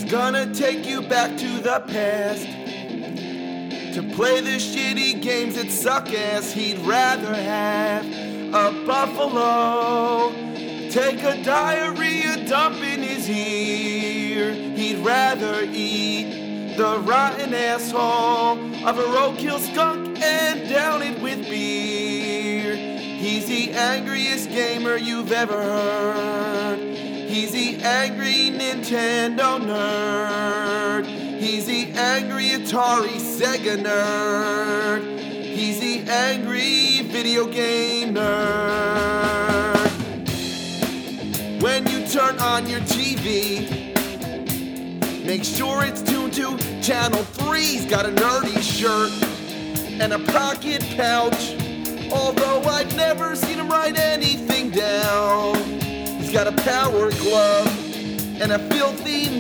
Gonna take you back to the past to play the shitty games that suck ass. He'd rather have a buffalo take a diarrhea dump in his ear. He'd rather eat the rotten asshole of a roadkill skunk and down it with beer. He's the angriest gamer you've ever heard. He's the angry Nintendo nerd. He's the angry Atari Sega nerd. He's the angry video game nerd. When you turn on your TV, make sure it's tuned to Channel 3. He's got a nerdy shirt and a pocket pouch, although I've never seen him write anything down. He's got a power glove and a filthy